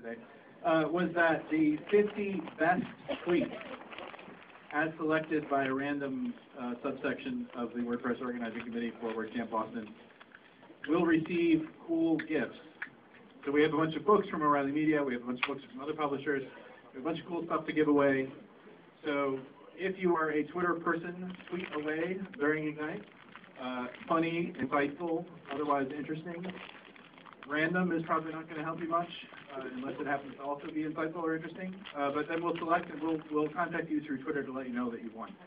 today, was that the 50 best tweets, as selected by a random subsection of the WordPress Organizing Committee for WordCamp Boston, will receive cool gifts. So we have a bunch of books from O'Reilly Media, we have a bunch of books from other publishers, we have a bunch of cool stuff to give away. So if you are a Twitter person, tweet away during Ignite. Funny, insightful, otherwise interesting. Random is probably not going to help you much, unless it happens to also be insightful or interesting. But then we'll select and we'll contact you through Twitter to let you know that you won.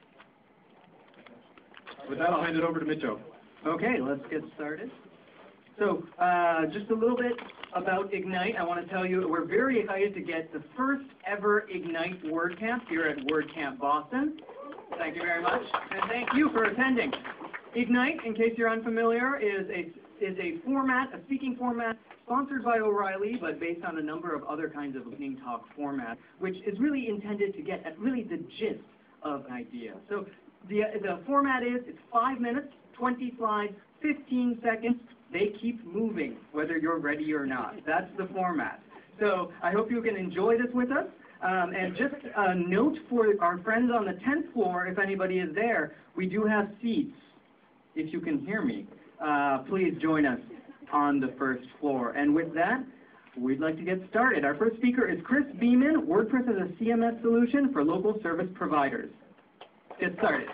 With that, I'll hand it over to Mitcho. Okay, let's get started. So, just a little bit about Ignite. I want to tell you we're very excited to get the first ever Ignite WordCamp here at WordCamp Boston. Thank you very much, and thank you for attending. Ignite, in case you're unfamiliar, is a format, a speaking format, sponsored by O'Reilly, but based on a number of other kinds of lightning talk formats, which is really intended to get at really the gist of an idea. So the format is, it's 5 minutes, 20 slides, 15 seconds. They keep moving, whether you're ready or not. That's the format. So I hope you can enjoy this with us. And just a note for our friends on the 10th floor, if anybody is there, we do have seats. If you can hear me, please join us on the first floor. And with that, we'd like to get started. Our first speaker is Chris Beeman, WordPress as a CMS solution for local service providers. Get started.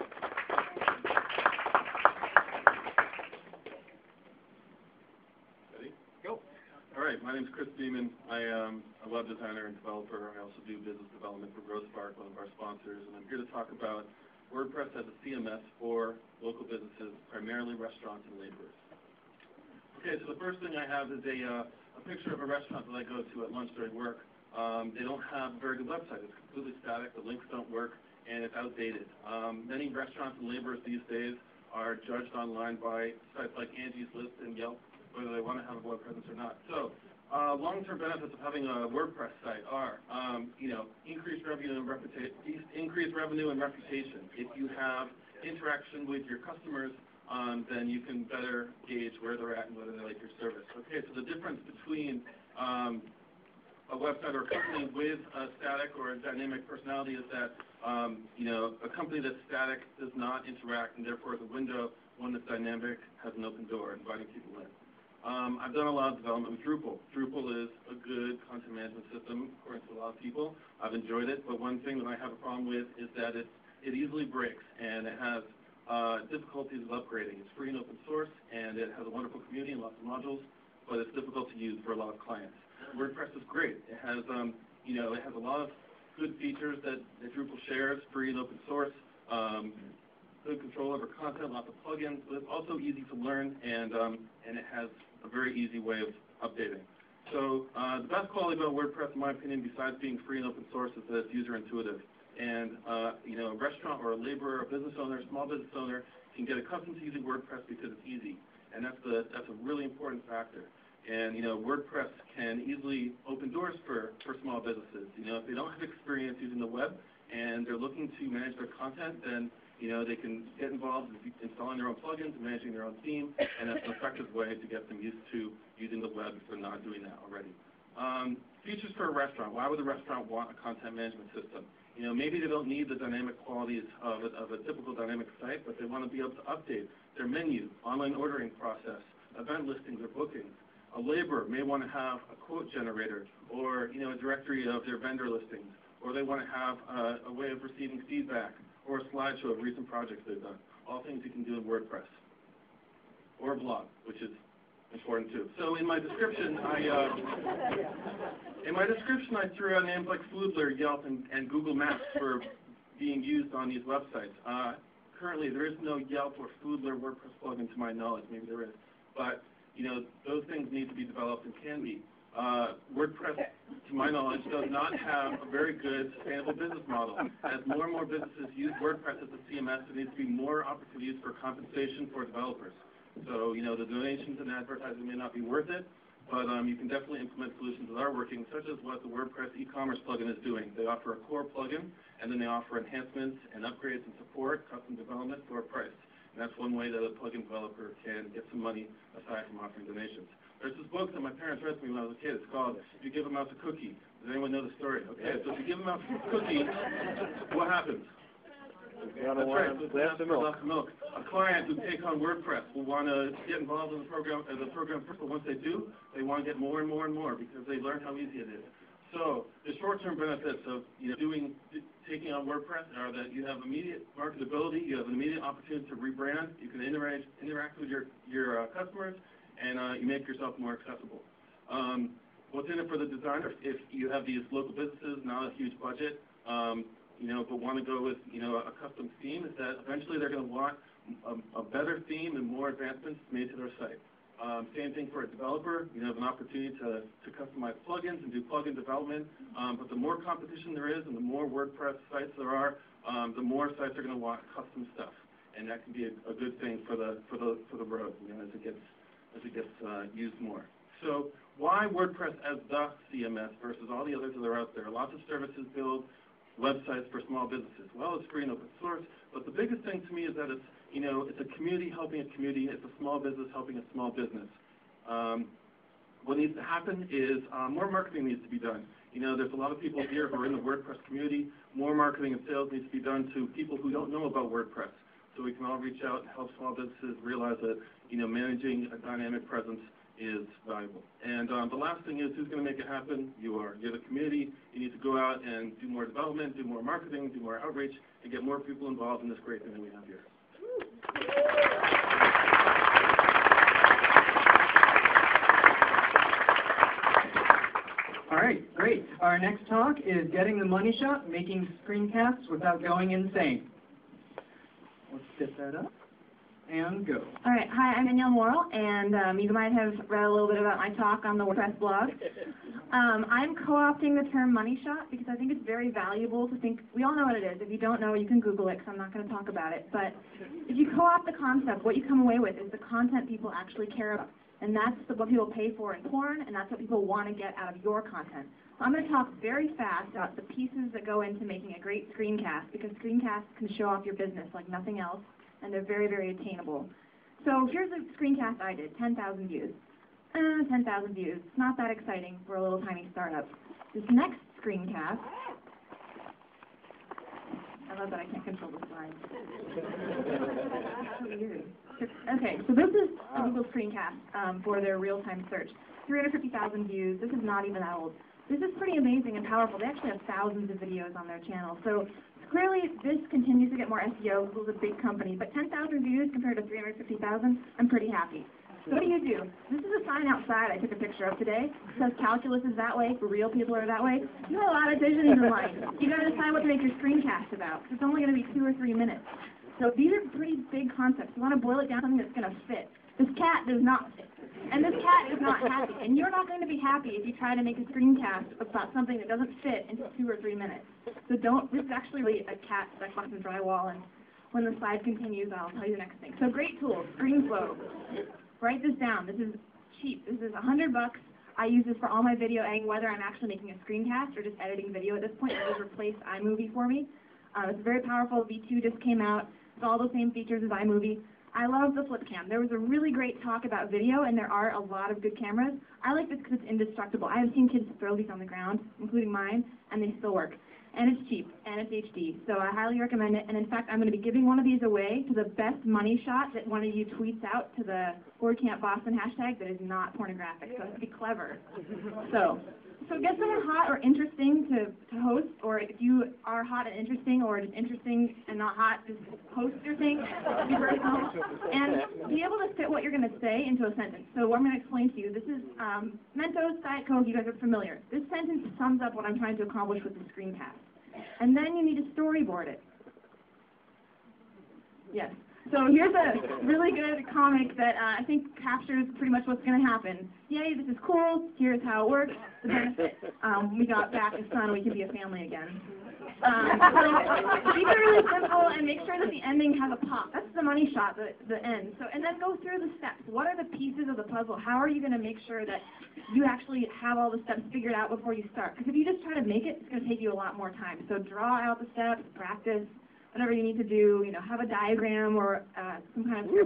Ready? Go. All right, my name is Chris Beeman. I am a web designer and developer. I also do business development for GrowSpark, one of our sponsors, and I'm here to talk about WordPress as a CMS for local businesses, primarily restaurants and laborers. Okay, so the first thing I have is a picture of a restaurant that I go to at lunch during work. They don't have a very good website. It's completely static. The links don't work, and it's outdated. Many restaurants and laborers these days are judged online by sites like Angie's List and Yelp, whether they want to have a web presence or not. So long-term benefits of having a WordPress site are, increased revenue and reputation. If you have interaction with your customers, then you can better gauge where they're at and whether they like your service. Okay, so the difference between a website or a company with a static or a dynamic personality is that, a company that's static does not interact, and therefore the window, one that's dynamic, has an open door, inviting people in. I've done a lot of development with Drupal. Drupal is a good content management system, according to a lot of people. I've enjoyed it, but one thing that I have a problem with is that it easily breaks, and it has difficulties with upgrading. It's free and open source, and it has a wonderful community and lots of modules, but it's difficult to use for a lot of clients. WordPress is great. It has, it has a lot of good features that Drupal shares, free and open source, good control over content, lots of plugins, but it's also easy to learn, and it has a very easy way of updating. So the best quality about WordPress, in my opinion, besides being free and open source, is that it's user intuitive. And a restaurant or a laborer, a business owner, a small business owner can get accustomed to using WordPress because it's easy, and that's a really important factor. And WordPress can easily open doors for small businesses. If they don't have experience using the web and they're looking to manage their content, then they can get involved in installing their own plugins and managing their own theme, and that's an effective way to get them used to using the web if they're not doing that already. Features for a restaurant. Why would a restaurant want a content management system? Maybe they don't need the dynamic qualities of a typical dynamic site, but they want to be able to update their menu, online ordering process, event listings or bookings. A laborer may want to have a quote generator or a directory of their vendor listings, or they want to have a way of receiving feedback or a slideshow of recent projects they've done. All things you can do in WordPress. Or a blog, which is important too. So in my description, I threw out names like Foodler, Yelp, and Google Maps for being used on these websites. Currently, there is no Yelp or Foodler WordPress plugin to my knowledge. Maybe there is, but those things need to be developed and can be. WordPress, to my knowledge, does not have a very good sustainable business model. As more and more businesses use WordPress as a CMS, there needs to be more opportunities for compensation for developers. So, the donations and advertising may not be worth it, but you can definitely implement solutions that are working, such as what the WordPress e-commerce plugin is doing. They offer a core plugin, and then they offer enhancements and upgrades and support, custom development for a price. And that's one way that a plugin developer can get some money aside from offering donations. There's this book that my parents read to me when I was a kid. It's called If You Give a Mouse a Cookie. Does anyone know the story? Okay, so if you give a mouse a cookie, what happens? That's right, so Less than milk. lots of milk. A client who takes on WordPress will want to get involved in the program first, but once they do, they want to get more and more and more because they learn how easy it is. So the short-term benefits of taking on WordPress are that you have immediate marketability, you have an immediate opportunity to rebrand, you can interact with your customers, and you make yourself more accessible. What's in it for the designer? If you have these local businesses, not a huge budget, but want to go with a custom theme, is that eventually they're going to want a better theme and more advancements made to their site. Same thing for a developer. You have an opportunity to customize plugins and do plugin development. But the more competition there is, and the more WordPress sites there are, the more sites are going to want custom stuff, and that can be a good thing for the road as it gets used more. So why WordPress as the CMS versus all the others that are out there? Lots of services build websites for small businesses. Well, it's free and open source, but the biggest thing to me is that it's a community helping a community. It's a small business helping a small business. What needs to happen is more marketing needs to be done. There's a lot of people here who are in the WordPress community. More marketing and sales needs to be done to people who don't know about WordPress, so we can all reach out and help small businesses realize that managing a dynamic presence is valuable. And the last thing is, who's going to make it happen? You are. You're the community. You need to go out and do more development, do more marketing, do more outreach, and get more people involved in this great thing that we have here. All right, great. Our next talk is Getting the Money Shot, Making Screencasts Without Going Insane. Let's get that up and go. All right, hi, I'm Danielle Morrill, and you might have read a little bit about my talk on the WordPress blog. I'm co-opting the term money shot because I think it's very valuable to think. We all know what it is. If you don't know, you can Google it, because I'm not going to talk about it. But if you co-opt the concept, what you come away with is the content people actually care about. And that's what people pay for in porn, and that's what people want to get out of your content. So I'm going to talk very fast about the pieces that go into making a great screencast, because screencasts can show off your business like nothing else, and they're very, very attainable. So here's a screencast I did, 10,000 views. 10,000 views. It's not that exciting for a little tiny startup. This next screencast, I love that I can't control the slides. That's so weird. Okay, so this is a Google screencast for their real-time search. 350,000 views. This is not even that old. This is pretty amazing and powerful. They actually have thousands of videos on their channel. So clearly, this continues to get more SEO. Google's a big company, but 10,000 views compared to 350,000, I'm pretty happy. So what do? This is a sign outside I took a picture of today. It says calculus is that way, for real people are that way. You have a lot of decisions in life. You got to decide what to make your screencast about. It's only going to be 2 or 3 minutes. So these are pretty big concepts. You want to boil it down to something that's going to fit. This cat does not fit. And this cat is not happy. And you're not going to be happy if you try to make a screencast about something that doesn't fit into 2 or 3 minutes. So this is actually really a cat that collects in drywall, and when the slide continues, I'll tell you the next thing. So great tool, ScreenFlow. Write this down. This is cheap. This is $100. I use this for all my video editing, whether I'm actually making a screencast or just editing video at this point. It has replaced iMovie for me. It's very powerful. V2 just came out. It's all the same features as iMovie. I love the flip cam. There was a really great talk about video, and there are a lot of good cameras. I like this because it's indestructible. I have seen kids throw these on the ground, including mine, and they still work. And it's cheap, and it's HD, so I highly recommend it. And in fact, I'm going to be giving one of these away to the best money shot that one of you tweets out to the WordCamp Boston hashtag that is not pornographic, so it has to be clever. So get someone hot or interesting to host, or if you are hot and interesting, or just interesting and not hot, just host your thing, be personal, and be able to fit what you're going to say into a sentence. So what I'm going to explain to you, this is Mentos, Diet Coke, you guys are familiar. This sentence sums up what I'm trying to accomplish with the screencast. And then you need to storyboard it. Yes. So here's a really good comic that I think captures pretty much what's going to happen. Yay, this is cool. Here's how it works. The benefit. We got back a son. We can be a family again. So keep it really simple and make sure that the ending has a pop. That's the money shot, the end. So, and then go through the steps. What are the pieces of the puzzle? How are you going to make sure that you actually have all the steps figured out before you start? Because if you just try to make it, it's going to take you a lot more time. So draw out the steps, practice, whatever you need to do, have a diagram or some kind of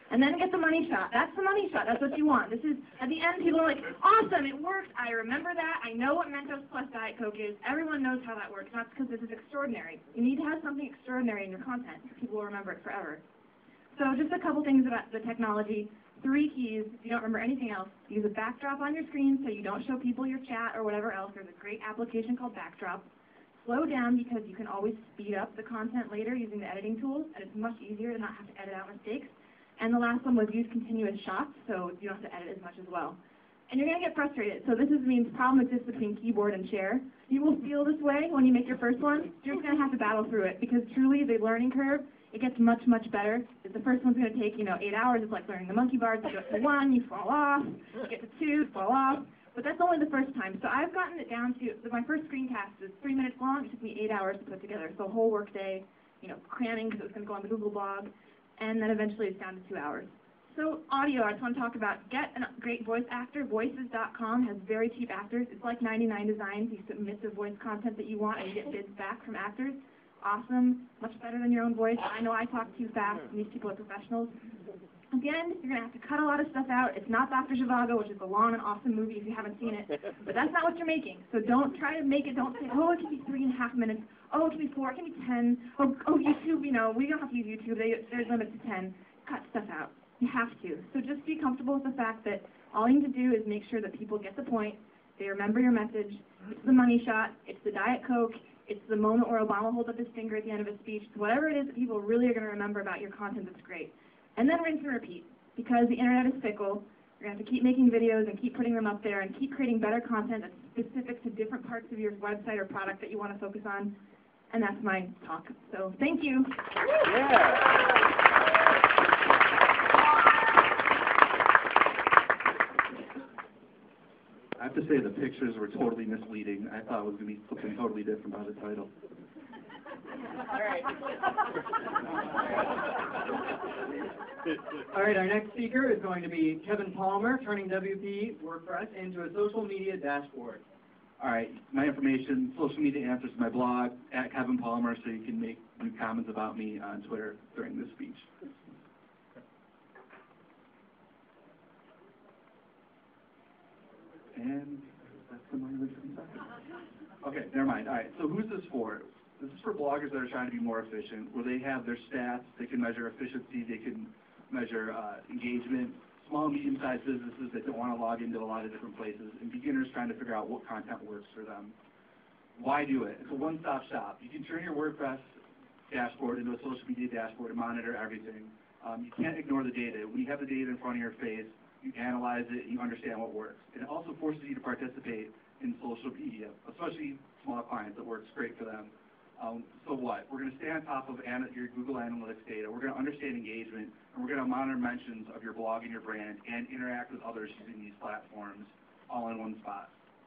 And then get the money shot. That's the money shot. That's what you want. This is, at the end, people are like, awesome, it worked. I remember that. I know what Mentos Plus Diet Coke is. Everyone knows how that works. That's because this is extraordinary. You need to have something extraordinary in your content. People will remember it forever. So just a couple things about the technology. 3 keys, if you don't remember anything else. Use a backdrop on your screen so you don't show people your chat or whatever else. There's a great application called Backdrop. Slow down because you can always speed up the content later using the editing tools, and it's much easier to not have to edit out mistakes. And the last one was use continuous shots, so you don't have to edit as much as well. And you're going to get frustrated. So this means problem exists between keyboard and chair. You will feel this way when you make your first one. You're just going to have to battle through it because truly the learning curve, it gets much, much better. If the first one's going to take, 8 hours, it's like learning the monkey bars. You get to 1, you fall off. You get to 2, you fall off. But that's only the first time. So I've gotten it down to, my first screencast was 3 minutes long. It took me 8 hours to put together. So a whole work day, cramming because it was going to go on the Google blog. And then eventually it's down to 2 hours. So audio, I just want to talk about, get a great voice actor. Voices.com has very cheap actors. It's like 99 Designs. You submit the voice content that you want and you get bids back from actors. Awesome, much better than your own voice. I know I talk too fast and these people are professionals. Again, you're going to have to cut a lot of stuff out. It's not Dr. Zhivago, which is a long and awesome movie if you haven't seen it. But that's not what you're making. So don't try to make it, don't say, oh, it can be 3.5 minutes. Oh, it can be 4, it can be 10. Oh, YouTube, we don't have to use YouTube. There's limits to 10. Cut stuff out. You have to. So just be comfortable with the fact that all you need to do is make sure that people get the point, they remember your message. It's the money shot, it's the Diet Coke, it's the moment where Obama holds up his finger at the end of his speech. Whatever it is that people really are going to remember about your content that's great. And then rinse and repeat, because the internet is fickle. You're going to have to keep making videos and keep putting them up there and keep creating better content that's specific to different parts of your website or product that you want to focus on. And that's my talk. So thank you. I have to say the pictures were totally misleading. I thought it was going to be something totally different by the title. All right, our next speaker is going to be Kevin Palmer, turning WP WordPress into a social media dashboard. All right, my information, social media answers to my blog, at Kevin Palmer, so you can make new comments about me on Twitter during this speech. And that's the money that's inside. Okay, never mind. All right, so who's this for? This is for bloggers that are trying to be more efficient, where they have their stats, they can measure efficiency, they can measure engagement, small and medium-sized businesses that don't want to log into a lot of different places, and beginners trying to figure out what content works for them. Why do it? It's a one-stop shop. You can turn your WordPress dashboard into a social media dashboard and monitor everything. You can't ignore the data. When you have the data in front of your face, you analyze it, you understand what works. And it also forces you to participate in social media, especially small clients. It works great for them. So what? We're going to stay on top of your Google Analytics data. We're going to understand engagement, and we're going to monitor mentions of your blog and your brand and interact with others using these platforms all in one spot.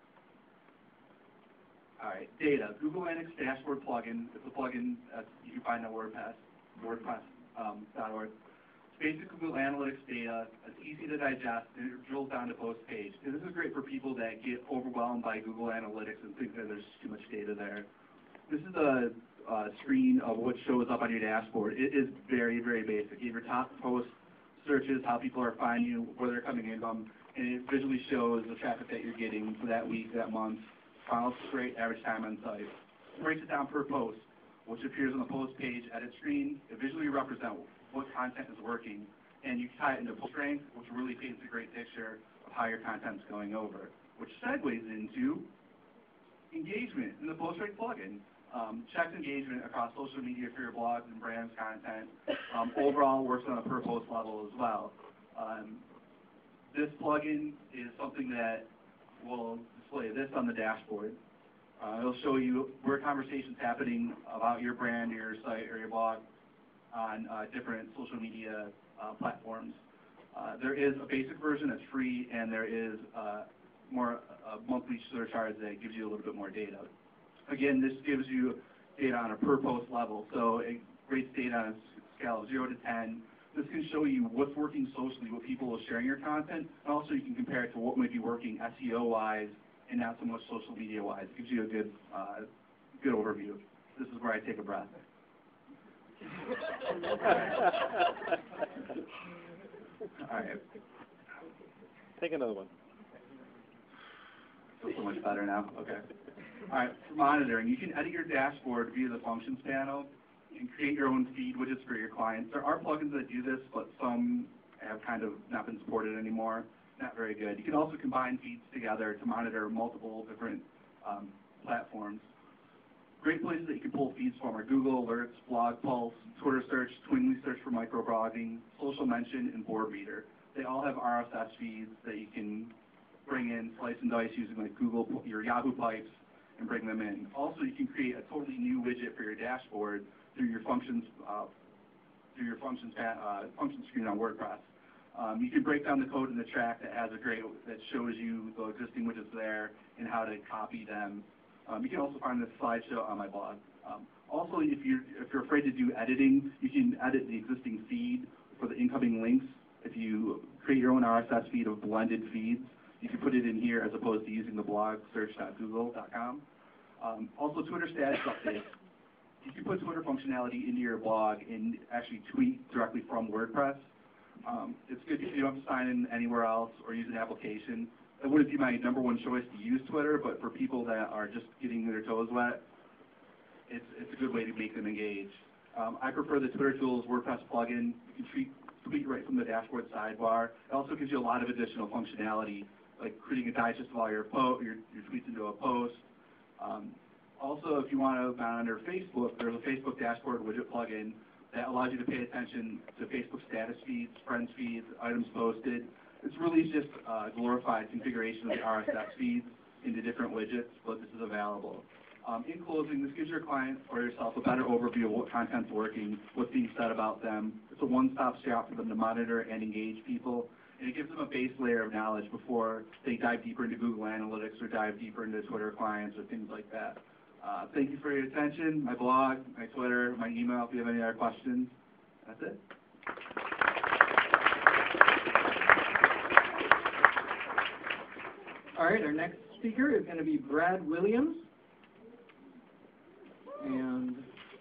All right, data. Google Analytics Dashboard plugin. It's a plugin that you can find on WordPress.org. It's basic Google Analytics data. It's easy to digest, and it drills down to post page. And this is great for people that get overwhelmed by Google Analytics and think that there's too much data there. This is a screen of what shows up on your dashboard. It is very, very basic. You have your top post searches, how people are finding you, where they're coming in from, and it visually shows the traffic that you're getting for that week, that month, final rate, average time on site. It breaks it down per post, which appears on the post page edit screen. It visually represents what content is working, and you tie it into post rank, which really paints a great picture of how your content's going over, which segues into engagement in the post rank plugin. Checks engagement across social media for your blogs and brands content. Overall works on a per post level as well. This plugin is something that will display this on the dashboard. It'll show you where conversations happening about your brand or your site or your blog on different social media platforms. There is a basic version that's free, and there is a monthly surcharge that gives you a little bit more data. Again, this gives you data on a per post level, so it rates data on a scale of 0 to 10. This can show you what's working socially, what people are sharing your content, and also you can compare it to what might be working SEO-wise and not so much social media-wise. It gives you a good overview. This is where I take a breath. All right. Take another one. Feels so much better now. Okay. All right. For monitoring, you can edit your dashboard via the functions panel and create your own feed widgets for your clients. There are plugins that do this, but some have kind of not been supported anymore. Not very good. You can also combine feeds together to monitor multiple different platforms. Great places that you can pull feeds from are Google Alerts, Blog Pulse, Twitter Search, Twingly Search for microblogging, Social Mention, and Board Reader. They all have RSS feeds that you can bring in, slice and dice using like Google, your Yahoo pipes, and bring them in. Also, you can create a totally new widget for your dashboard through your functions function screen on WordPress. You can break down the code in the track that shows you the existing widgets there and how to copy them. You can also find this slideshow on my blog. Also, if you're afraid to do editing, you can edit the existing feed for the incoming links. If you create your own RSS feed of blended feeds, you can put it in here as opposed to using the blog search.google.com. Also, Twitter status updates. You can put Twitter functionality into your blog and actually tweet directly from WordPress. It's good because you don't have to sign in anywhere else or use an application. That wouldn't be my #1 choice to use Twitter, but for people that are just getting their toes wet, it's a good way to make them engage. I prefer the Twitter Tools WordPress plugin. You can tweet right from the dashboard sidebar. It also gives you a lot of additional functionality, like creating a digest of all your tweets into a post. Also, if you want to monitor Facebook, there's a Facebook dashboard widget plugin that allows you to pay attention to Facebook status feeds, friends feeds, items posted. It's really just a glorified configuration of the RSS feeds into different widgets, but this is available. In closing, this gives your client or yourself a better overview of what content's working, what's being said about them. It's a one-stop shop for them to monitor and engage people, and it gives them a base layer of knowledge before they dive deeper into Google Analytics or dive deeper into Twitter clients or things like that. Thank you for your attention. My blog, my Twitter, my email if you have any other questions. That's it. All right, our next speaker is going to be Brad Williams. And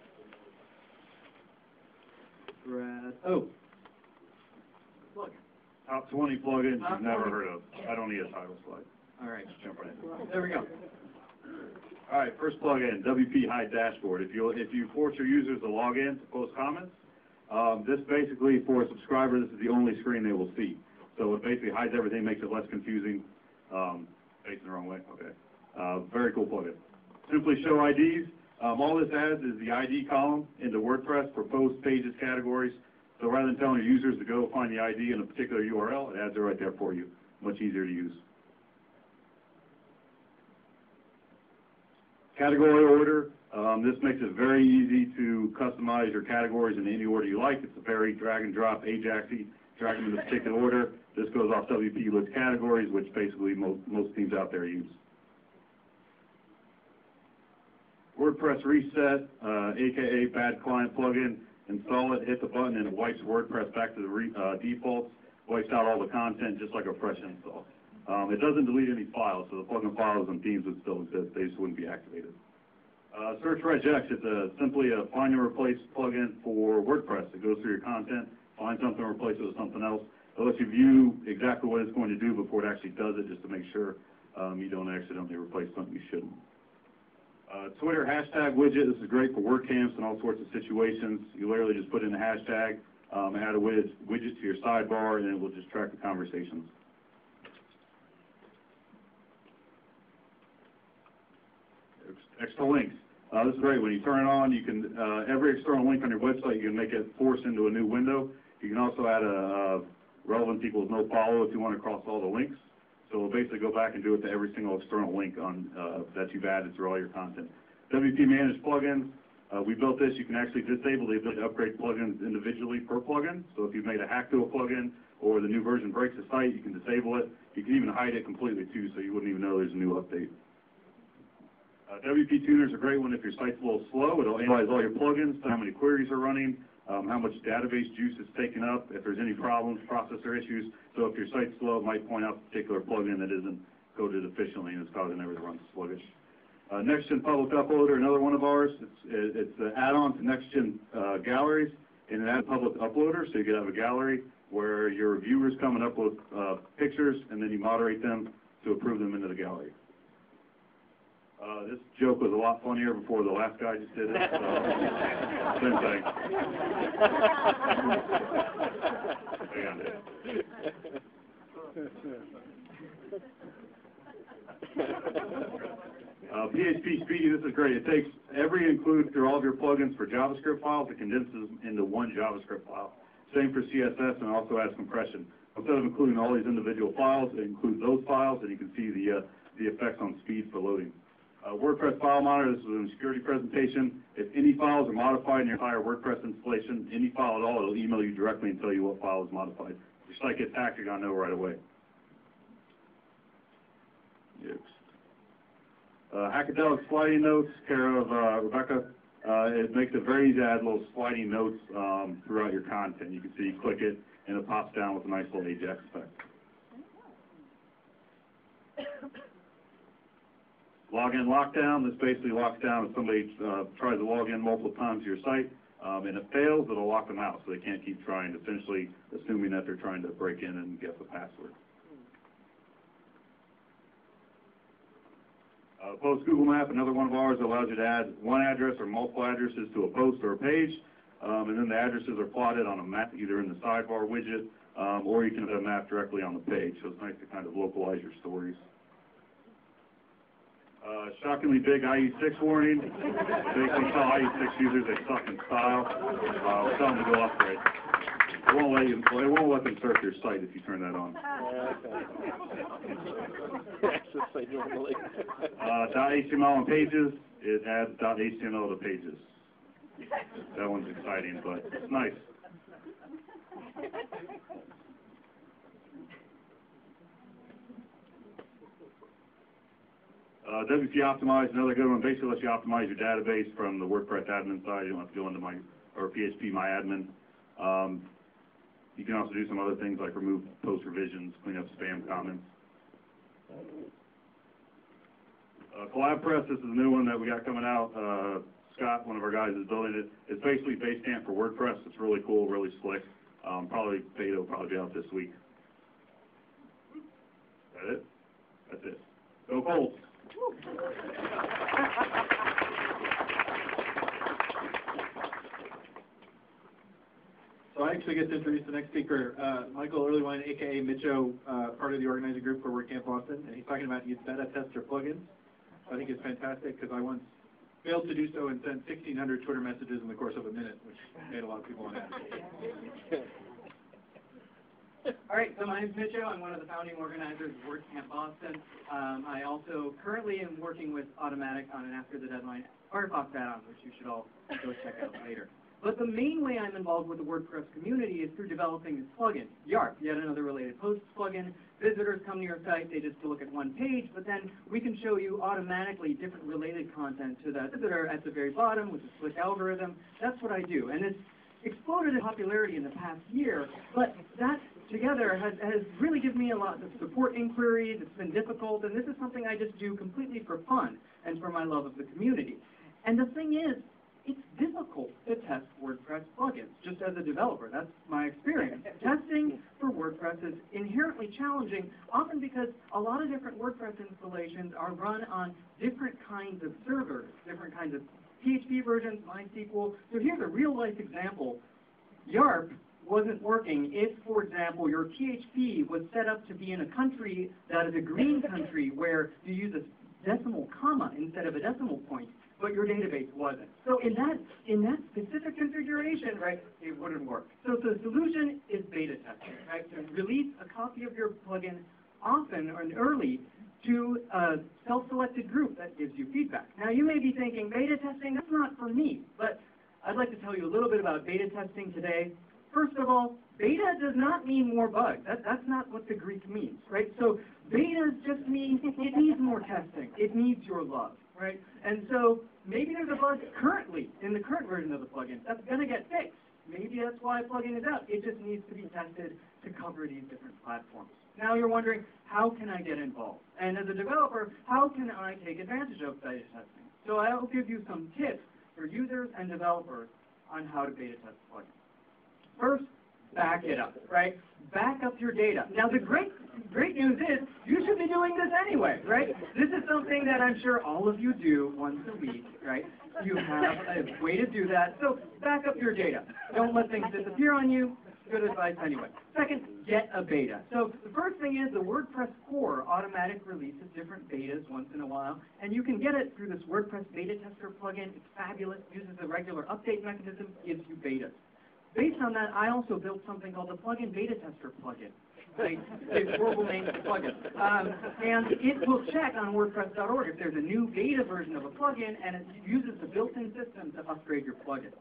Brad, look. Top 20 plugins you've never heard of. I don't need a title slide. All right, Just jump right in. there we go. All right, first plugin, WP Hide Dashboard. If you force your users to log in to post comments, this basically, for a subscriber, this is the only screen they will see. So it basically hides everything, makes it less confusing. Facing the wrong way, okay. Very cool plugin. Simply show IDs. All this adds is the ID column into WordPress for posts, pages, categories. So rather than telling your users to go find the ID in a particular URL, it adds it right there for you. Much easier to use. Category order. This makes it very easy to customize your categories in any order you like. It's a very drag and drop, Ajax-y, drag them in a particular order. This goes off WP list categories, which basically most teams out there use. WordPress Reset, aka Bad Client plugin. Install it, hit the button, and it wipes WordPress back to the defaults. Wipes out all the content just like a fresh install. It doesn't delete any files, so the plugin files and themes would still exist. They just wouldn't be activated. Search Regex, it's simply a find and replace plugin for WordPress. It goes through your content, find something, replace it with something else. It lets you view exactly what it's going to do before it actually does it, just to make sure you don't accidentally replace something you shouldn't. Twitter hashtag widget, this is great for WordCamps and all sorts of situations. You literally just put in a hashtag, add a widget to your sidebar, and it will just track the conversations. Extra links. This is great. When you turn it on, you can, every external link on your website, you can make it force into a new window. You can also add a relevant people with no follow if you want to cross all the links. So we'll basically go back and do it to every single external link on that you've added through all your content. WP Managed Plugins. We built this. You can actually disable the ability to upgrade plugins individually per plugin. So if you've made a hack to a plugin or the new version breaks the site, you can disable it. You can even hide it completely too, so you wouldn't even know there's a new update. WP Tuner is a great one if your site's a little slow. It'll analyze all your plugins, how many queries are running, how much database juice is taken up, if there's any problems, processor issues. So if your site's slow, it might point out a particular plugin that isn't coded efficiently and it's causing everything to run sluggish. NextGen Public Uploader, another one of ours. It's an add-on to NextGen Galleries, and it adds Public Uploader, so you can have a gallery where your reviewer's coming up with pictures, and then you moderate them to approve them into the gallery. This joke was a lot funnier before the last guy just did it, so same thing. Hang on there. PHP Speedy, this is great. It takes every include through all of your plugins for JavaScript files. It condenses them into one JavaScript file. Same for CSS, and also adds compression. Instead of including all these individual files, it includes those files, and you can see the effects on speed for loading. WordPress File Monitor, this is a security presentation. If any files are modified in your entire WordPress installation, any file at all, it'll email you directly and tell you what file is modified. Just like it's hacked, you're going to know right away. Yes. Hackadelic sliding notes, care of Rebecca. It makes it very easy to add little sliding notes throughout your content. You can see, you click it, and it pops down with a nice little Ajax effect. Login lockdown, this basically locks down if somebody tries to log in multiple times to your site, and it fails, it'll lock them out so they can't keep trying, essentially assuming that they're trying to break in and get the password. Post Google Map, another one of ours, allows you to add one address or multiple addresses to a post or a page, and then the addresses are plotted on a map, either in the sidebar widget, or you can have a map directly on the page, so it's nice to kind of localize your stories. Shockingly big IE6 warning. Basically tell IE6 users they suck in style. Tell them to go upgrade. It won't let them surf your site if you turn that on. .html on pages, it adds .html to pages. That one's exciting, but it's nice. WP Optimize, another good one, basically lets you optimize your database from the WordPress admin side. You don't have to go into PHP My Admin. You can also do some other things like remove post revisions, clean up spam comments. CollabPress, this is a new one that we got coming out. Scott, one of our guys, is building it. It's basically Basecamp for WordPress. It's really cool, really slick. Probably beta will probably be out this week. Is that it? That's it. Go Colts. So I actually get to introduce the next speaker, Michael Earlywine, a.k.a. Mitcho, part of the organizing group for WordCamp Boston, and he's talking about his beta tester plugins. I think it's fantastic because I once failed to do so and sent 1,600 Twitter messages in the course of a minute, which made a lot of people unhappy. All right, so my name is Mitcho. I'm one of the founding organizers of WordCamp Boston. I also currently am working with Automattic on an After the Deadline Firefox add-on, which you should all go check out later. But the main way I'm involved with the WordPress community is through developing this plugin, YARP, yet another related posts plugin. Visitors come to your site, they just look at one page, but then we can show you automatically different related content to that visitor at the very bottom with a slick algorithm. That's what I do. And it's exploded in popularity in the past year, but that together has really given me a lot of support inquiries. It's been difficult, and this is something I just do completely for fun and for my love of the community. And the thing is, it's difficult to test WordPress plugins, just as a developer. That's my experience. Testing for WordPress is inherently challenging, often because a lot of different WordPress installations are run on different kinds of servers, different kinds of PHP versions, MySQL. So here's a real-life example. YARP wasn't working if, for example, your PHP was set up to be in a country that is a green country where you use a decimal comma instead of a decimal point, but your database wasn't. So in that specific configuration, right, it wouldn't work. So the solution is beta testing, right? To release a copy of your plugin often or early to a self-selected group that gives you feedback. Now you may be thinking, beta testing, that's not for me, but I'd like to tell you a little bit about beta testing today. First of all, beta does not mean more bugs. That's not what the Greek means, right? So beta just means it needs more testing. It needs your love, right? And so maybe there's a bug currently in the current version of the plugin that's going to get fixed. Maybe that's why a plugin is out. It just needs to be tested to cover these different platforms. Now you're wondering, how can I get involved? And as a developer, how can I take advantage of beta testing? So I'll give you some tips for users and developers on how to beta test plugins. First, back it up, right? Back up your data. Now the great news is you should be doing this anyway, right? This is something that I'm sure all of you do once a week, right? You have a way to do that, so back up your data. Don't let things disappear on you. Good advice anyway. Second, get a beta. So the first thing is the WordPress core automatic releases different betas once in a while, and you can get it through this WordPress beta tester plugin. It's fabulous, uses a regular update mechanism, gives you betas. Based on that, I also built something called the Plugin Beta Tester plugin. Right? It's a horrible name for plugin. And it will check on WordPress.org if there's a new beta version of a plugin, and it uses the built-in system to upgrade your plugin.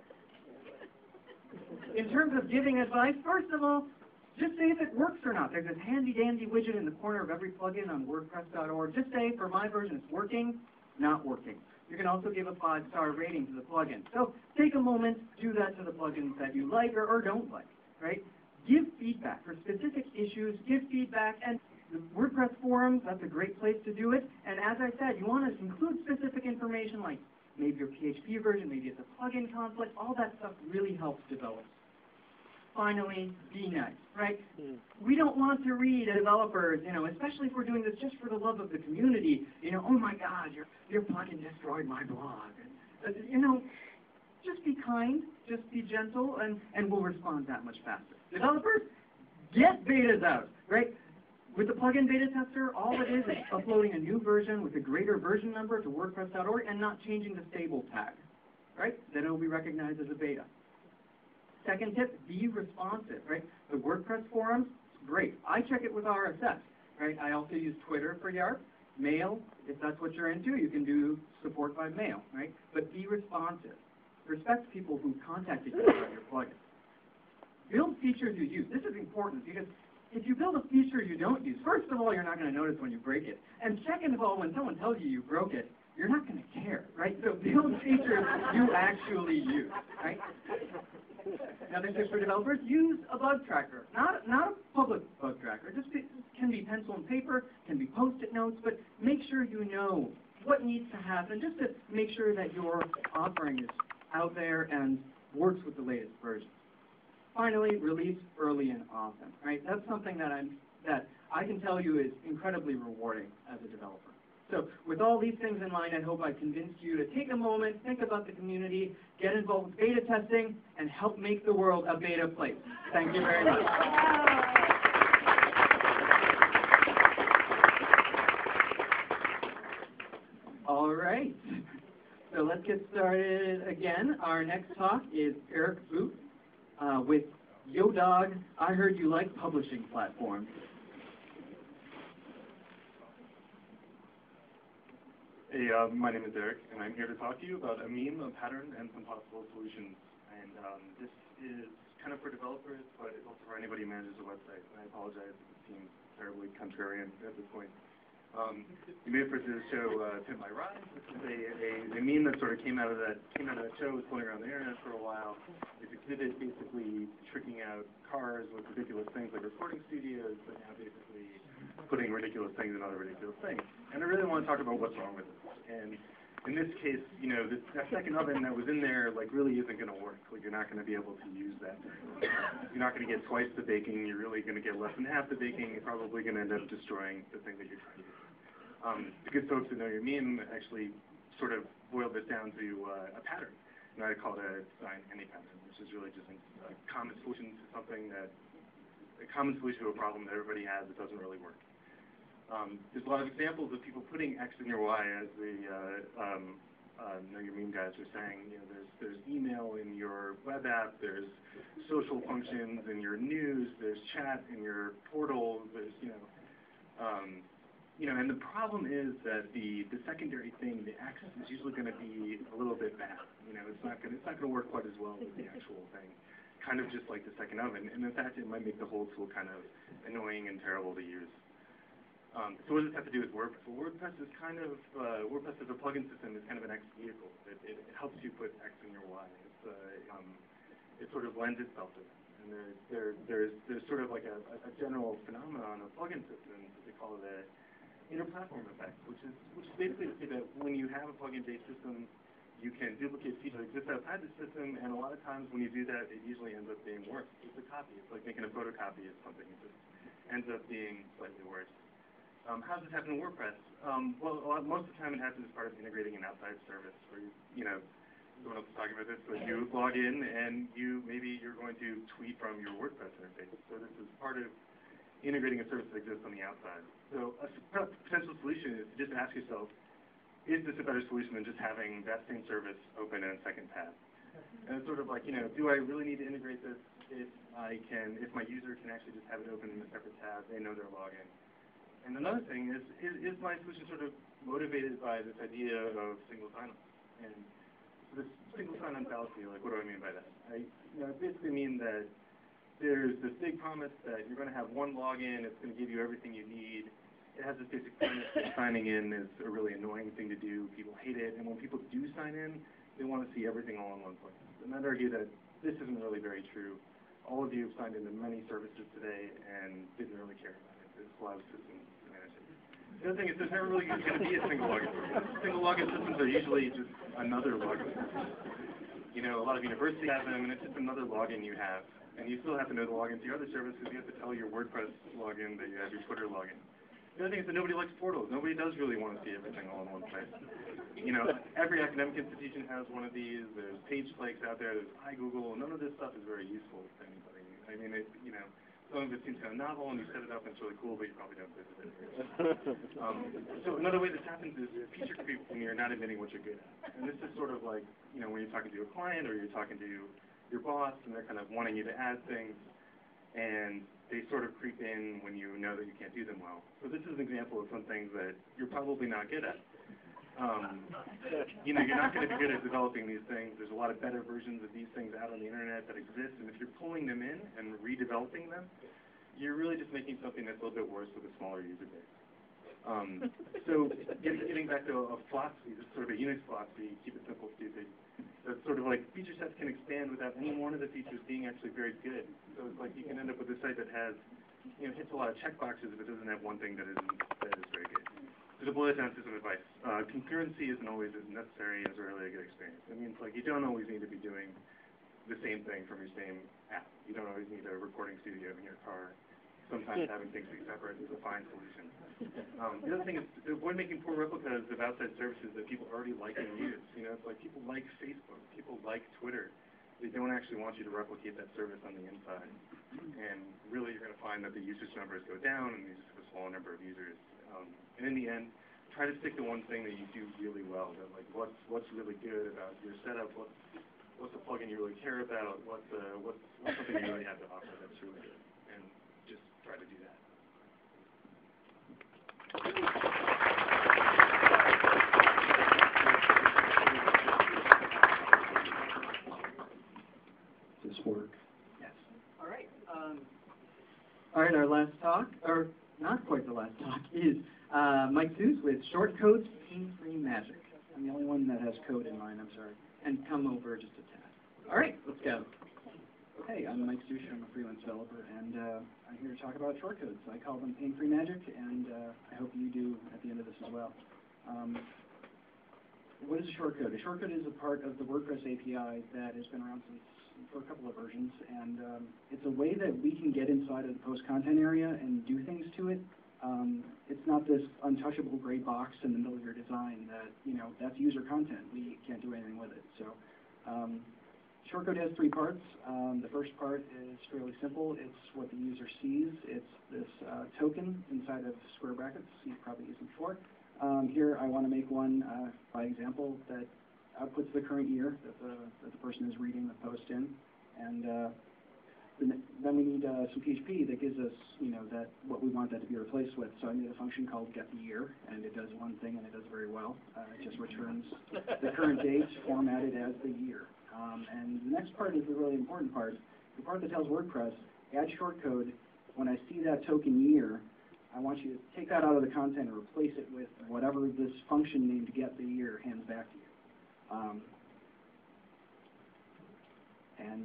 In terms of giving advice, first of all, just say if it works or not. There's this handy-dandy widget in the corner of every plugin on WordPress.org. Just say, for my version, it's working, not working. You can also give a 5-star rating to the plugin. So take a moment, do that to the plugins that you like or don't like, right? Give feedback for specific issues, give feedback, and the WordPress forums, that's a great place to do it. And as I said, you want to include specific information like maybe your PHP version, maybe it's a plugin conflict, all that stuff really helps developers. Finally, be nice, right? We don't want to read developers, especially if we're doing this just for the love of the community, oh my God, your plugin destroyed my blog. Just be kind, just be gentle, and we'll respond that much faster. Developers, get betas out, right? With the plugin beta tester, all it is uploading a new version with a greater version number to WordPress.org and not changing the stable tag, right? Then it will be recognized as a beta. Second tip, be responsive, right? The WordPress forums, great. I check it with RSS, right? I also use Twitter for YARP. Mail, if that's what you're into, you can do support by mail, right? But be responsive. Respect people who contacted you about your plugin. Build features you use. This is important because if you build a feature you don't use, first of all, you're not going to notice when you break it. And second of all, when someone tells you you broke it, you're not going to care, right? So build features you actually use, right? Another tip for developers, use a bug tracker. Not a public bug tracker. It can be pencil and paper, can be Post-it notes, but make sure you know what needs to happen just to make sure that your offering is out there and works with the latest version. Finally, release early and often, right? That's something that I can tell you is incredibly rewarding as a developer. So with all these things in mind, I hope I convinced you to take a moment, think about the community, get involved with beta testing, and help make the world a beta place. Thank you very much. All right. So let's get started again. Our next talk is Eric Booth with YoDog. I heard you like publishing platforms. Hey, my name is Eric, and I'm here to talk to you about a meme, a pattern, and some possible solutions. And this is kind of for developers, but it's also for anybody who manages a website. And I apologize if it seems terribly contrarian at this point. You may have heard this show, Pimp My Ride. This is a meme that sort of came out of that show. It was floating around the internet for a while. It's exhibit basically tricking out cars with ridiculous things like recording studios, but now basically putting ridiculous things in other ridiculous things. And I really want to talk about what's wrong with it. And in this case, that second oven that was in there, really isn't going to work. You're not going to be able to use that. You're not going to get twice the baking. You're really going to get less than half the baking. You're probably going to end up destroying the thing that you're trying to do. The good folks that know your meme actually sort of boiled this down to a pattern. And I call it a design any pattern, which is really just a common solution to something a common solution to a problem that everybody has that doesn't really work. There's a lot of examples of people putting X and your Y, as the know your meme guys are saying. There's email in your web app, there's social functions in your news, there's chat in your portal, there's and the problem is that the secondary thing, the X, is usually going to be a little bit bad. It's not going to work quite as well as the actual thing. Kind of just like the second oven, and in fact, it might make the whole tool kind of annoying and terrible to use. So what does this have to do with WordPress? Well, WordPress is WordPress as a plugin system is kind of an X vehicle. It helps you put X in your Y. It sort of lends itself to that. And there's sort of like a general phenomenon of plugin systems that they call the inter-platform effect, which is basically to say that when you have a plugin-based system, You can duplicate features that exist outside the system, and a lot of times when you do that, it usually ends up being worse. It's a copy. It's like making a photocopy of something. It just ends up being slightly worse. How does this happen in WordPress? Most of the time it happens as part of integrating an outside service where someone else is talking about this, but you log in and maybe you're going to tweet from your WordPress interface. So this is part of integrating a service that exists on the outside. So a potential solution is to just ask yourself, is this a better solution than just having that same service open in a second tab? And it's sort of like, do I really need to integrate this if my user can actually just have it open in a separate tab, they know their login? And another thing is my solution sort of motivated by this idea of single sign-on? And this single sign-on fallacy, like, what do I mean by that? I basically mean that there's this big promise that you're going to have one login, it's going to give you everything you need. It has this basic premise that signing in is a really annoying thing to do. People hate it, and when people do sign in, they want to see everything all in one place. And I'd argue that this isn't really very true. All of you have signed into many services today and didn't really care about it. There's a lot of systems to manage it. The other thing is there's never really going to be a single login system. Single login systems are usually just another login system. A lot of universities have them, and it's just another login you have. And you still have to know the login to your other service because you have to tell your WordPress login that you have your Twitter login. The other thing is that nobody likes portals. Nobody does really want to see everything all in one place. Every academic institution has one of these. There's page flakes out there. There's iGoogle. None of this stuff is very useful to anybody. I mean, some of it seems kind of novel, and you set it up, and it's really cool, but you probably don't visit it. So another way this happens is feature creep when you're not admitting what you're good at. And this is sort of like, when you're talking to a client or you're talking to your boss, and they're kind of wanting you to add things, and they sort of creep in when you know that you can't do them well. So this is an example of some things that you're probably not good at. You're not going to be good at developing these things. There's a lot of better versions of these things out on the internet that exist, and if you're pulling them in and redeveloping them, you're really just making something that's a little bit worse with a smaller user base. So getting back to a philosophy, this is sort of a Unix philosophy, keep it simple, stupid. That's sort of like feature sets can expand without any one of the features being actually very good. So it's like you can end up with a site that has, hits a lot of checkboxes, but doesn't have one thing that is very good. So to boil it down to some advice, concurrency isn't always as necessary as a really good experience. I mean, it's like you don't always need to be doing the same thing from your same app. You don't always need a recording studio in your car. Sometimes having things be separate is a fine solution. The other thing is to avoid making poor replicas of outside services that people already like and use. It's like people like Facebook, people like Twitter. They don't actually want you to replicate that service on the inside. And really you're going to find that the usage numbers go down and you just have a smaller number of users. And in the end, try to stick to one thing that you do really well. That like what's really good about your setup, what's the plugin you really care about, what's something you really have to offer that's really good. And just try to do that. Does this work? Yes. All right. Our last talk, or not quite the last talk, is Mike Seuss with Short Code's Pain-Free Magic. I'm the only one that has code in mind, I'm sorry. And come over just a tad. All right, let's go. Hey, I'm Mike Seuss. I'm a freelance developer, and I'm here to talk about shortcodes. I call them pain-free magic, and I hope you do at the end of this as well. What is a shortcode? A shortcode is a part of the WordPress API that has been around for a couple of versions, and it's a way that we can get inside of the post content area and do things to it. It's not this untouchable gray box in the middle of your design that, that's user content. We can't do anything with it. So shortcode has three parts. The first part is fairly simple. It's what the user sees. It's this token inside of square brackets. You've probably used it before. Here I want to make one, by example, that outputs the current year that the person is reading the post in. And then we need some PHP that gives us, that what we want that to be replaced with. So I made a function called getTheYear, and it does one thing, and it does very well. It just returns the current date formatted as the year. And the next part is the really important part. The part that tells WordPress, add shortcode. When I see that token year, I want you to take that out of the content and replace it with whatever this function named getTheYear hands back to you. And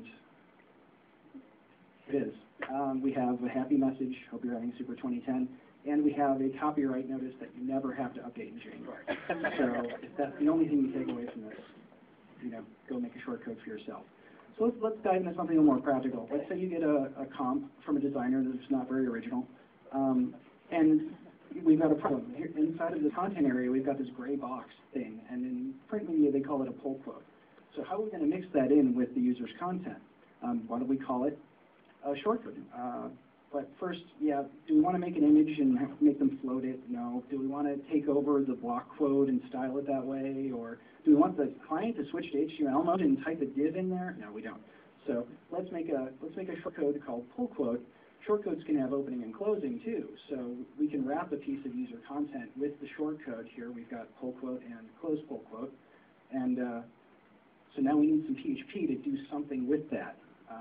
it is. We have a happy message, hope you're having a super 2010, and we have a copyright notice that you never have to update in January. So if that's the only thing you take away from this, go make a short code for yourself. So let's dive into something a little more practical. Let's say you get a comp from a designer that's not very original, and we've got a problem. Here, inside of the content area, we've got this gray box thing, and in print media, they call it a pull quote. So how are we going to mix that in with the user's content? Why don't we call it a short code? But first, do we want to make an image and make them float it? No. Do we want to take over the block quote and style it that way? Or do we want the client to switch to HTML mode and type a div in there? No, we don't. So let's make a short code called pull quote. Short codes can have opening and closing too. So we can wrap a piece of user content with the short code here. We've got pull quote and close pull quote. And so now we need some PHP to do something with that.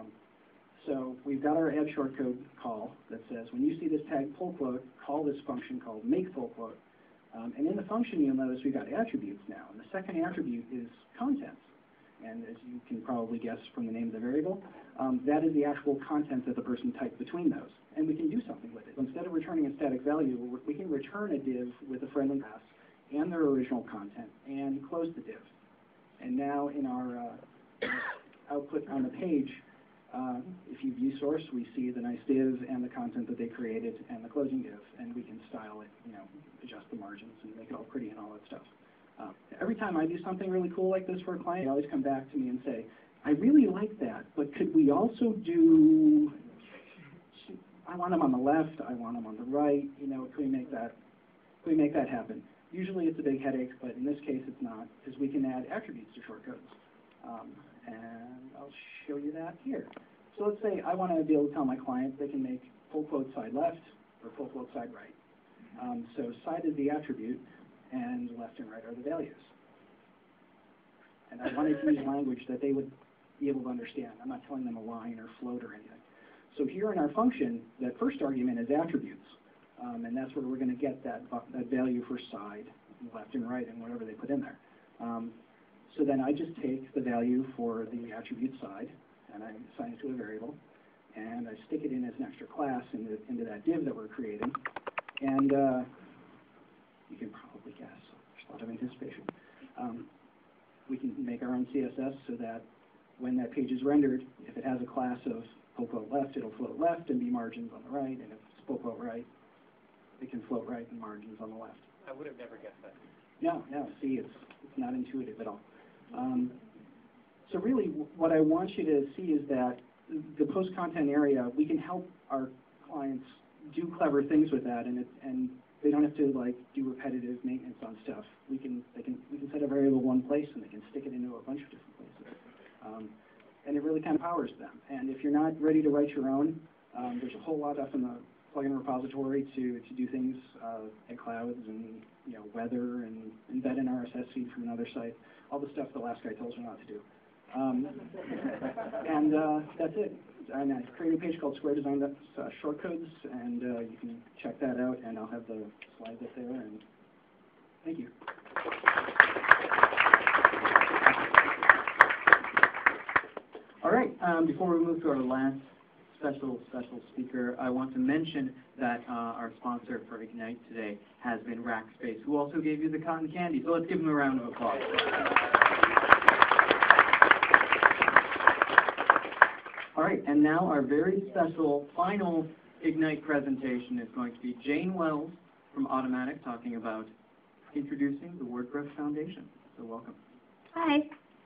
So we've got our add shortcode call that says, when you see this tag pull quote, call this function called make pull quote. And in the function, you'll notice we've got attributes now. And the second attribute is contents. And as you can probably guess from the name of the variable, that is the actual content that the person typed between those. And we can do something with it. So instead of returning a static value, we can return a div with a friendly class and their original content and close the div. And now in our output on the page, if you view source, we see the nice div and the content that they created and the closing div, and we can style it, adjust the margins and make it all pretty and all that stuff. Every time I do something really cool like this for a client, they always come back to me and say, I really like that, but could we also do, I want them on the left, I want them on the right, can we make that happen? Usually it's a big headache, but in this case it's not, because we can add attributes to shortcodes. And I'll show you that here. So let's say I want to be able to tell my client they can make pull quote side left or pull quote side right. So side is the attribute, and left and right are the values. And I wanted to use language that they would be able to understand. I'm not telling them a line or float or anything. So here in our function, that first argument is attributes. And that's where we're going to get that value for side, left and right, and whatever they put in there. So then I just take the value for the attribute side, and I assign it to a variable, and I stick it in as an extra class into that div that we're creating. And you can probably guess, there's a lot of anticipation. We can make our own CSS so that when that page is rendered, if it has a class of pull quote left, it'll float left and be margins on the right, and if it's pull quote right, it can float right and margins on the left. I would have never guessed that. No, see, it's not intuitive at all. So really, what I want you to see is that the post-content area, we can help our clients do clever things with that, and they don't have to do repetitive maintenance on stuff. We can set a variable one place, and they can stick it into a bunch of different places. And it really kind of powers them. And if you're not ready to write your own, there's a whole lot up in the plugin repository to do things like clouds and weather and embed an RSS feed from another site, all the stuff the last guy told you not to do. And that's it. And I created a page called Square Design Shortcodes, and you can check that out, and I'll have the slides up there, and thank you. All right, before we move to our last special speaker, I want to mention that our sponsor for Ignite today has been Rackspace, who also gave you the cotton candy. So let's give them a round of applause. All right, and now our very special final Ignite presentation is going to be Jane Wells from Automattic talking about introducing the WordPress Foundation. So welcome. Hi.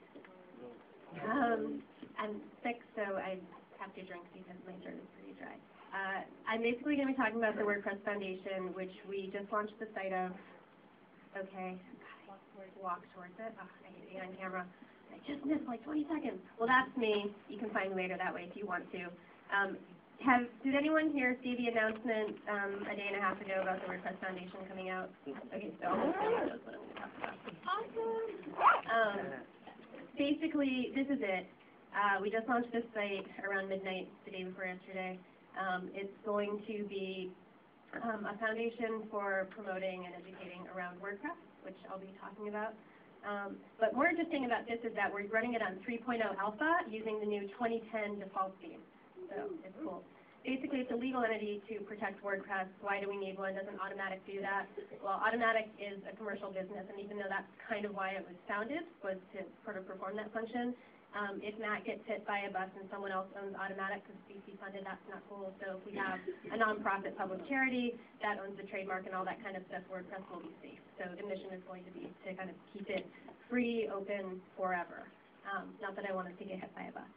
I'm sick, so I have to drink because my throat is pretty dry. I'm basically going to be talking about the WordPress Foundation, which we just launched the site of. Okay, walk towards it. Oh, I hate being on camera. I just missed like 20 seconds. Well, that's me. You can find me later that way if you want to. Did anyone here see the announcement a day and a half ago about the WordPress Foundation coming out? Okay, so almost everyone knows what I'm going to talk about. Awesome. Basically, this is it. We just launched this site around midnight the day before yesterday. It's going to be a foundation for promoting and educating around WordPress, which I'll be talking about. But more interesting about this is that we're running it on 3.0 alpha using the new 2010 default theme. So it's cool. Basically, it's a legal entity to protect WordPress. Why do we need one? Doesn't Automatic do that? Well, Automatic is a commercial business, and even though that's kind of why it was founded, was to sort of perform that function, if Matt gets hit by a bus and someone else owns Automatic, because VC funded, that's not cool. So if we have a nonprofit public charity that owns the trademark and all that kind of stuff, WordPress will be safe. So the mission is going to be to kind of keep it free, open, forever. Not that I want us to get hit by a bus.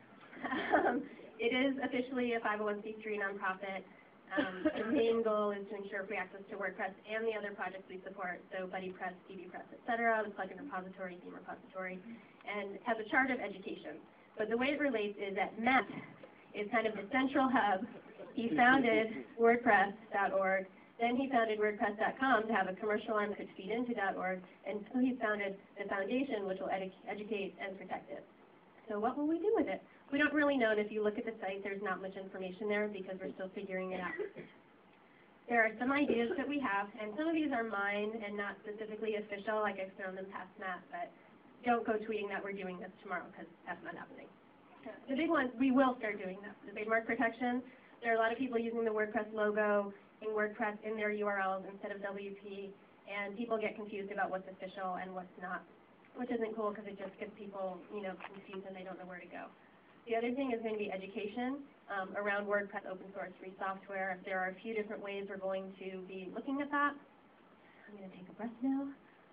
It is officially a 501c3 nonprofit. The main goal is to ensure free access to WordPress and the other projects we support, so BuddyPress, DBPress, etc., the plugin repository, theme repository, and has a chart of education. But the way it relates is that Matt is kind of the central hub. He founded WordPress.org, then he founded WordPress.com to have a commercial arm that could feed into .org, and so he founded the foundation, which will educate and protect it. So what will we do with it? We don't really know, and if you look at the site, there's not much information there because we're still figuring it out. There are some ideas that we have, and some of these are mine and not specifically official, like I've thrown them past Matt, but don't go tweeting that we're doing this tomorrow because that's not happening. The big ones, we will start doing that. The trademark protection, there are a lot of people using the WordPress logo in WordPress in their URLs instead of WP, and people get confused about what's official and what's not, which isn't cool because it just gets people, confused and they don't know where to go. The other thing is going to be education around WordPress open source free software. There are a few different ways we're going to be looking at that. I'm going to take a breath now.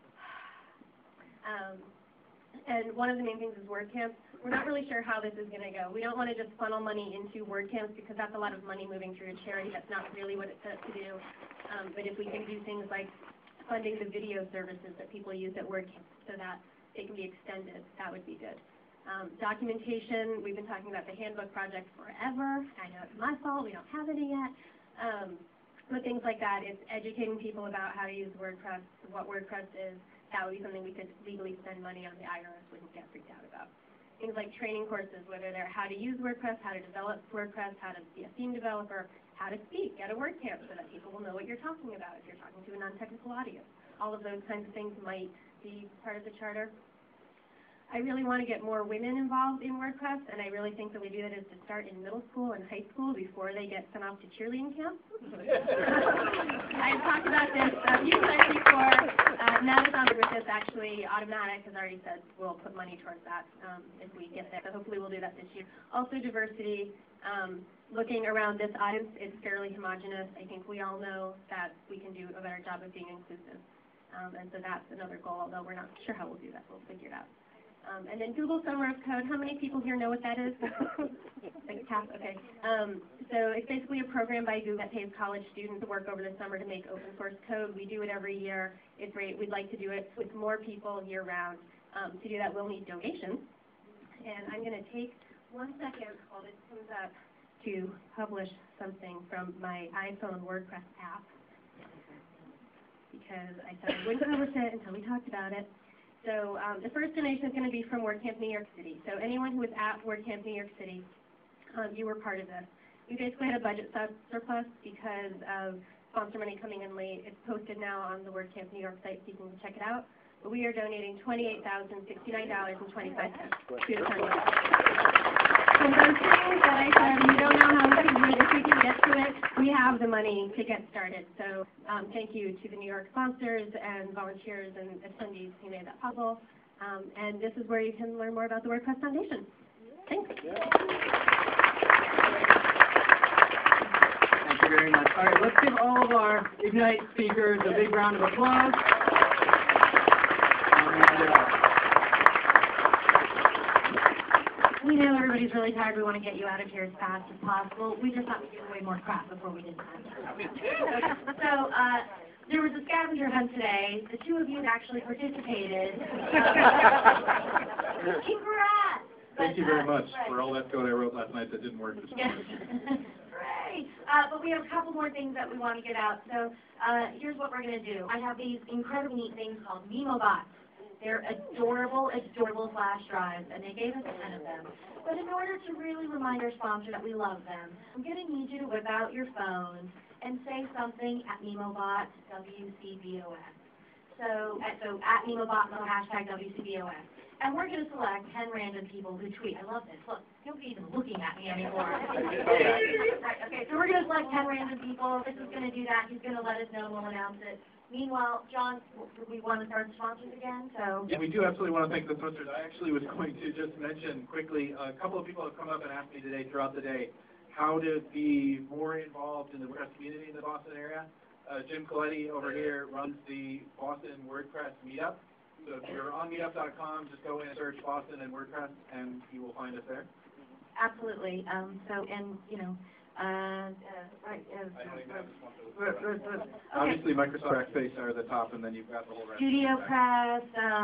And one of the main things is WordCamps. We're not really sure how this is going to go. We don't want to just funnel money into WordCamps because that's a lot of money moving through a charity. That's not really what it's set up to do. But if we can do things like funding the video services that people use at WordCamps so that they can be extended, that would be good. Documentation, we've been talking about the handbook project forever. I know it's my fault, we don't have any yet. But things like that, it's educating people about how to use WordPress, what WordPress is. That would be something we could legally spend money on, the IRS wouldn't get freaked out about. Things like training courses, whether they're how to use WordPress, how to develop WordPress, how to be a theme developer, how to speak at a WordCamp so that people will know what you're talking about if you're talking to a non-technical audience. All of those kinds of things might be part of the charter. I really want to get more women involved in WordPress, and I really think the way to do that is to start in middle school and high school before they get sent off to cheerleading camp. I've talked about this a few times before. Now it's on with this, actually, Automatic has already said we'll put money towards that if we get there, so hopefully we'll do that this year. Also diversity, looking around this audience, it's fairly homogenous. I think we all know that we can do a better job of being inclusive, and so that's another goal, although we're not sure how we'll do that, we'll figure it out. And then Google Summer of Code, how many people here know what that is? Like half, okay. So it's basically a program by Google that pays college students to work over the summer to make open source code. We do it every year. It's great. We'd like to do it with more people year round. To do that, we'll need donations. And I'm going to take 1 second while this comes up to publish something from my iPhone WordPress app, because I said I wouldn't publish it until we talked about it. So the first donation is going to be from WordCamp New York City. So anyone who was at WordCamp New York City, you were part of this. We basically had a budget surplus because of sponsor money coming in late. It's posted now on the WordCamp New York site, so you can check it out. But we are donating $28,069.25 to the foundation. So those things that I said, you don't know how we can do it. If we can get to it, we have the money to get started. So thank you to the New York sponsors and volunteers and attendees who made that possible. And this is where you can learn more about the WordPress Foundation. Thanks. Thank you very much. All right, let's give all of our Ignite speakers a big round of applause. We know everybody's really tired. We want to get you out of here as fast as possible. We just thought we'd give away more crap before we did that. So, there was a scavenger hunt today. The two of you actually participated. Congrats! Thank you very much for all that code I wrote last night that didn't work this morning. Hooray! But we have a couple more things that we want to get out. So here's what we're going to do. I have these incredibly neat things called MemoBots. They're adorable, adorable flash drives, and they gave us 10 of them. But in order to really remind our sponsor that we love them, I'm going to need you to whip out your phones and say something at MemoBot WCBOS. So at MemoBot, hashtag WCBOS. And we're going to select 10 random people who tweet. I love this. Look, Nobody's even looking at me anymore. Right, okay, so we're gonna select 10 random people. This is gonna do that. He's gonna let us know and we'll announce it. Meanwhile, John, we want to start the sponsors again, so. Yeah, we do absolutely want to thank the sponsors. I actually was going to just mention quickly, a couple of people have come up and asked me today, throughout the day, how to be more involved in the WordPress community in the Boston area. Jim Coletti over here runs the Boston WordPress Meetup. So if you're on meetup.com, just go in and search Boston and WordPress, and you will find us there. Absolutely. So, and, you know, right, okay. Obviously, Microsoft Backspace are the top, and then you've got the whole rest. Studio Press,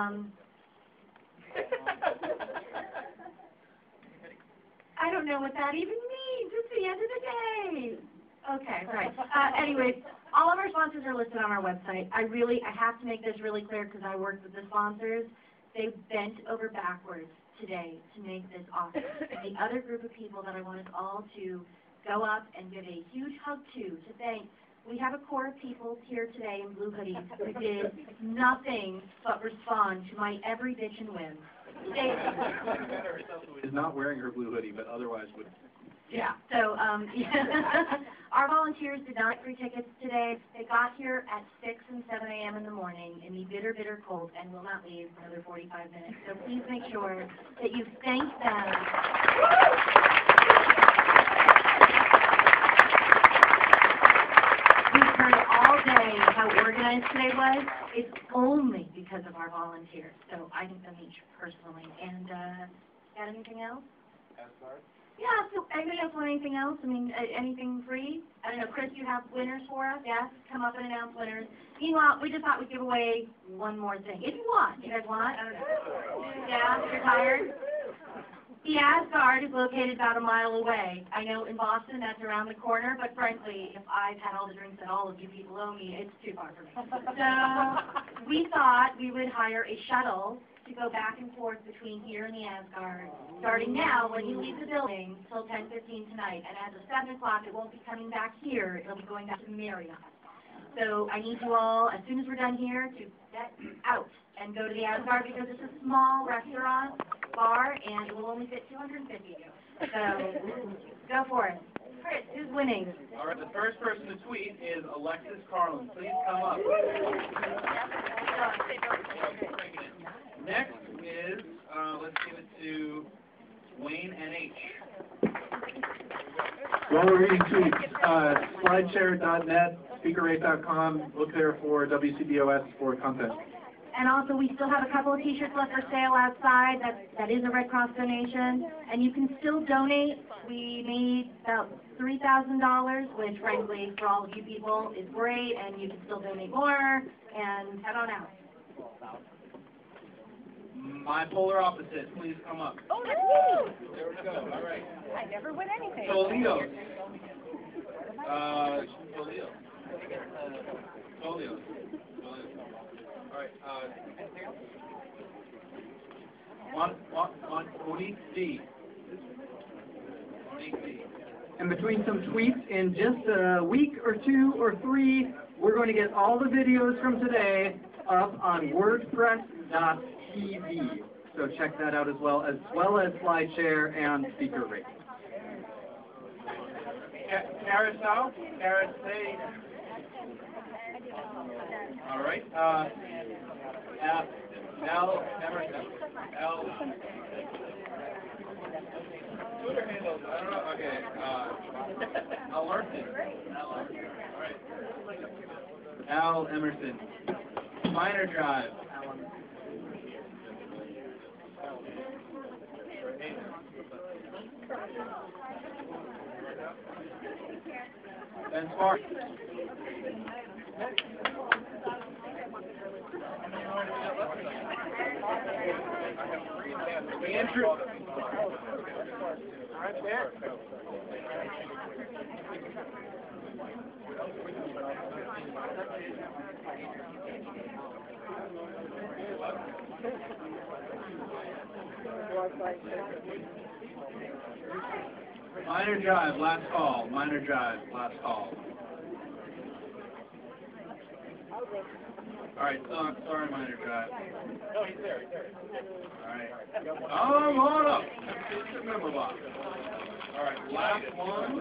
I don't know what that even means. It's the end of the day. Okay, right. Anyways, all of our sponsors are listed on our website. I have to make this really clear because I worked with the sponsors. They bent over backwards today to make this awesome. And the other group of people that I want us all to go up and give a huge hug to thank. We have a core of people here today in blue hoodies who did nothing but respond to my every bitch and whim. Is not wearing her blue hoodie, but otherwise would. Yeah. So our volunteers did not get free tickets today. They got here at 6 and 7 a.m. in the morning in the bitter, bitter cold and will not leave for another 45 minutes. So please make sure that you thank them. We've heard all day how organized today was. It's only because of our volunteers. So I think them each personally. And got anything else? Yeah, so anybody else want anything else? I mean, anything free? I don't know, Chris, you have winners for us? Yes, come up and announce winners. Meanwhile, we just thought we'd give away one more thing. If you want. You guys want? Yeah, you're tired? The Asgard is located about a mile away. I know in Boston that's around the corner, but frankly, if I've had all the drinks that all of you people owe me, it's too far for me. So we thought we would hire a shuttle to go back and forth between here and the Asgard, starting now when you leave the building till 10:15 tonight. And as of 7 o'clock, it won't be coming back here. It'll be going back to Marriott. So I need you all, as soon as we're done here, to get out and go to the Asgard because it's a small restaurant, bar, and it will only fit 250 of you. So go for it. Chris, who's winning? All right, the first person to tweet is Alexis Carlin. Please come up. Next is, let's give it to Wayne NH. While we're reading tweets, slideshare.net, speakerrate.com, look there for WCBOS for content. And also, we still have a couple of T-shirts left for sale outside. That is a Red Cross donation, and you can still donate. We made about $3,000, which, frankly, for all of you people, is great, and you can still donate more. And head on out. My polar opposite, please come up. Oh, that's me! There we go. All right. I never win anything. Toledo. Toledo. All right, Monique D. And between some tweets, in just a week or two or three, we're going to get all the videos from today up on WordPress.tv. So check that out as well as SlideShare and SpeakerRate. Carousel? Carousel? All right. L. Emerson. L. Twitter handles, I don't know. Okay. Alerton. All right. Al Emerson. Minor Drive. Ben Spark. Andrew. Right there. Minor Drive, last call. Minor Drive, last call. All right, sorry, minor guy. No, he's there. All right. Come on up. It's a memo box. All right, last one.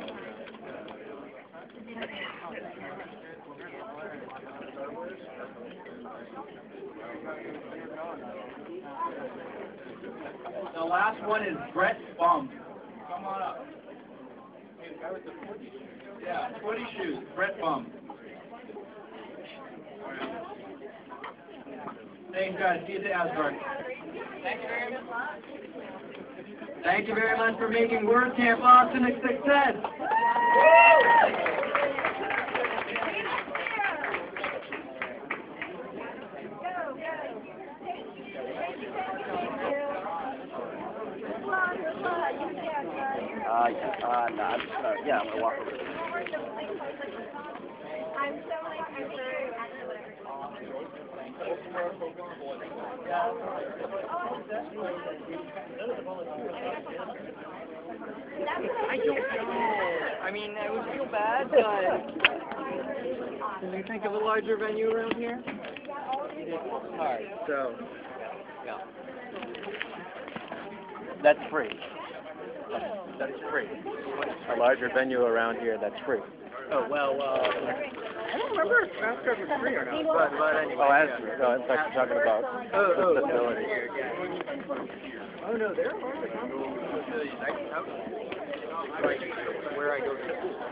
The last one is Brett Bump. Come on up. Yeah, footy shoes, Brett Bum. Thanks, guys. See you at Asgard. Thank you very much for making WordCamp Austin a success. No, I'm just gonna, yeah, I'm gonna walk over. I'm so like, I'm very I don't know. I mean, I would feel bad, but can you think of a larger venue around here? It's hard, so, yeah. That's free. That's free. A larger venue around here, that's free. Oh, well, I don't remember if Asgard was free or not, but anyway. Oh, Asgard, no, in fact, you're talking about the facility. Oh, no, there are where I go to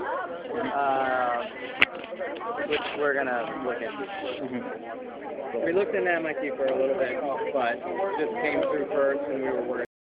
school. Which we're gonna look into. We looked in MIT for a little bit, but just came through first and we were worried.